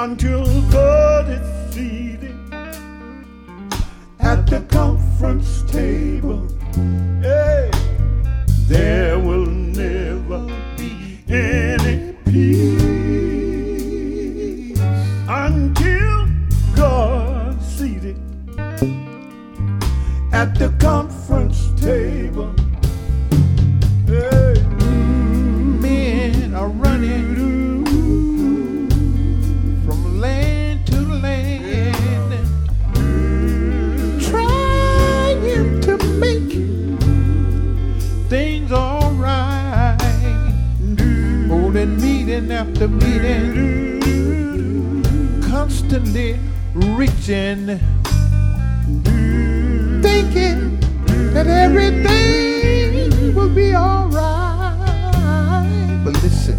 until God is seated at the conference table. Hey, there will never be any peace until God seated at the conference table. Hey, men are running from land to land, trying to make things all right, holding meeting after meeting, constantly reaching, thinking that everything will be all right. But listen,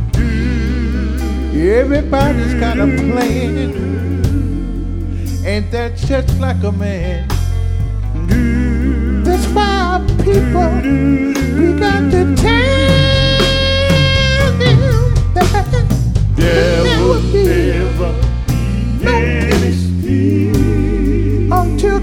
everybody's got a plan, ain't that just like a man? That's why people, we got to tell them that there will never be any peace until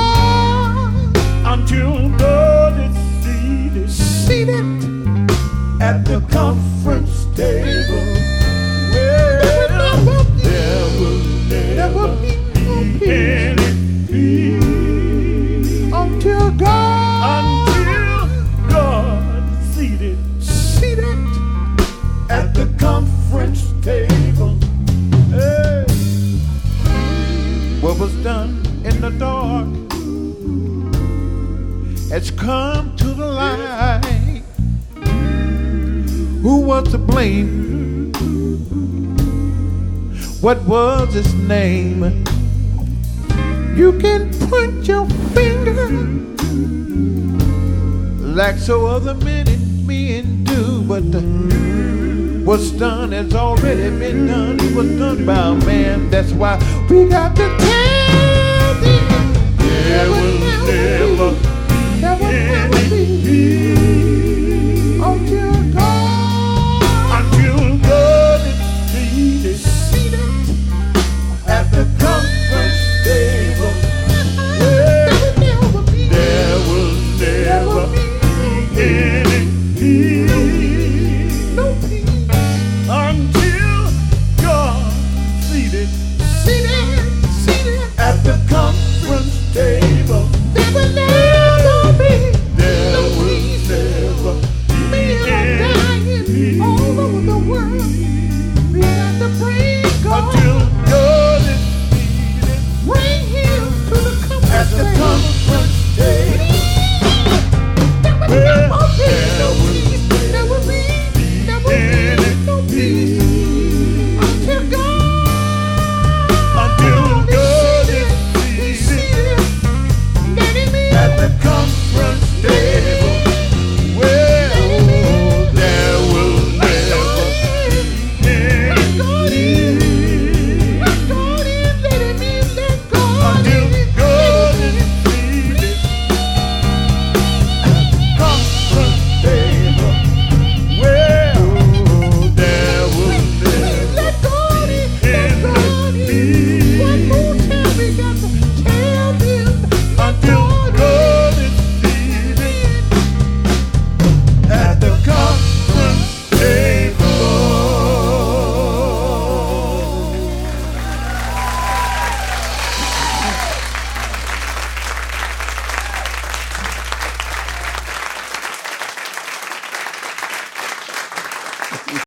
God is seated at the conference table. Well, there will never be any peace until God is seated at the conference table. Hey. What was done in the dark has come to the light. Who was to blame? What was his name? You can point your finger like so other many men do, but what's done has already been done. It was done by a man. That's why we got to tell them there will never be any peace until God is seated at the conference table. There will never be any peace until God is seated at the conference table. There will never be any peace all over the world. We got to praise God until God is seated bring him to the at the conference conference table. table. There will